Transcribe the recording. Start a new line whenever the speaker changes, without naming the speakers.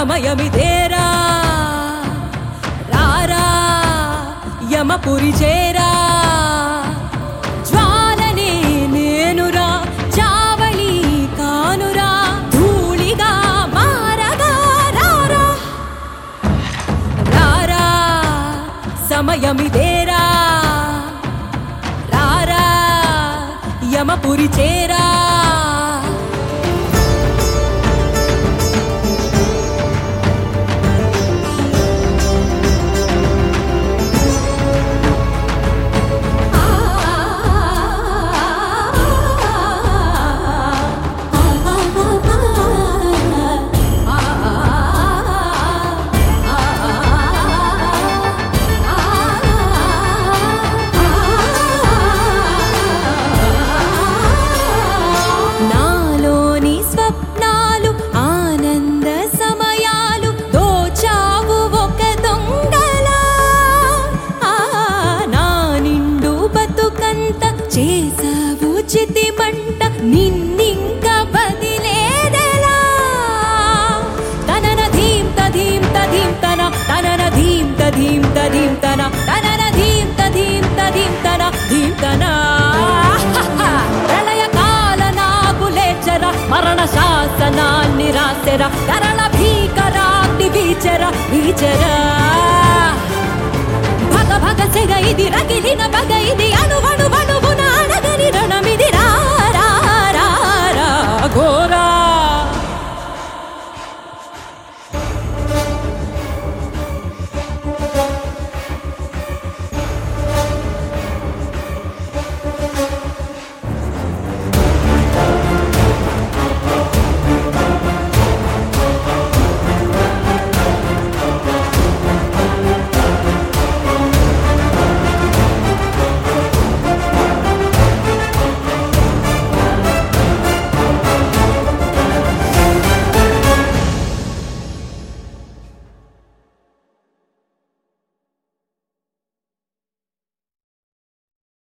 సమయమిదేరా రారా యమపురి చేరా జ్వాలనే నేనురా చావళి కానురా ధూళిగా మారగా రారా రారా సమయమిదేరా రారా యమపురి చేరా చేసావు చితి మంట నిన్నింక బదిలేదెలా తనన ధీం తధీం తధీం తన తనన ధీం తధీం తధీం తన తనన ధీం తధీం తధీం తన ధీం తన ప్రళయకాల నాగులేచర మరణ శాసనాన్ని రాసెర కరళ భీకరాగ్ని వీచర వీచర భగ భగ సెగ ఇది రగిలిన బగ ఇది అనువ